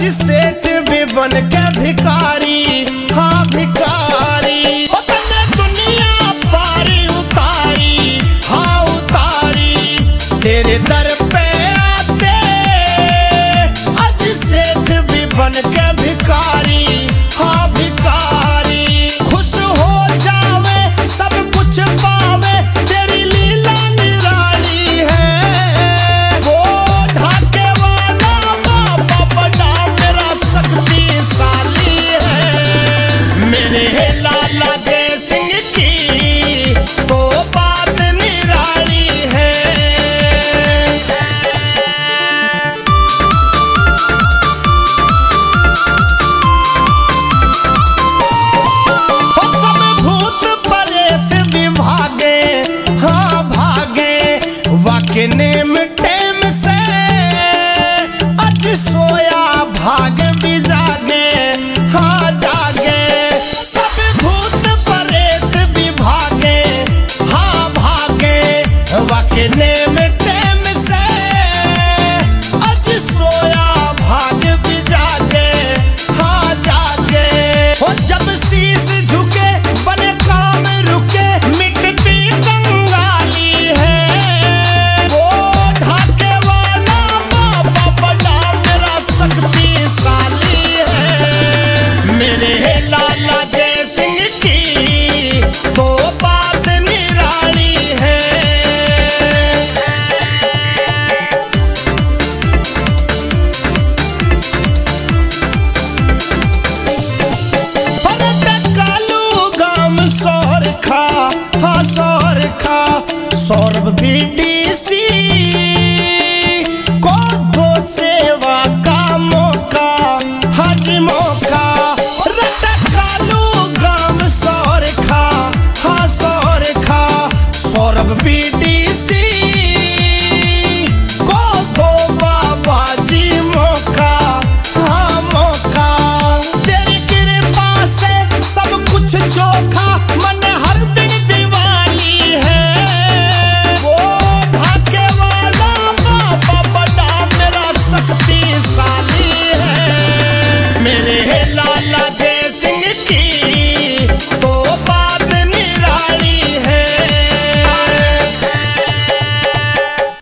आज सेठ भी बन के भिखारी, हाँ भिखारी। ओ तन्ने दुनिया पारी उतारी, हाँ उतारी, तेरे दर पे आते आज सेठ भी बन के भिखारी, हाँ भिखारी। खुश हो जावे सब कुछ पावे, तेरी लीला निराली है। वो ढाके वाला बाबा बड़ा मेरा शक्तिशाली है। मेरे लाला जय सिंह की तो बात निराली है। वाके नेम टेम से आज सोया भाग भी जागे, हाँ जागे। सब भूत प्रेत भी भागे, हाँ भागे। वाके नेम टेम से आज सोया भाग भी जागे, हाँ जागे। और जब शीश झुके बने काम रुके, मिटती कंगाली है। शक्तिशाली है। मेरे लाला जय सिंह की तो बात निराली है। कालू गाम सौरखा, हाँ सौरखा। सौरभ बीडीसी को दो सेवा का मौका, हाजी मौका। रटा कालू गाम सौरखा, हाँ सौरखा। सौरभ बीडीसी को दो बाबा जी मौका, हाँ मौका। तेरी कृपा से सब कुछ चोखा, मन हर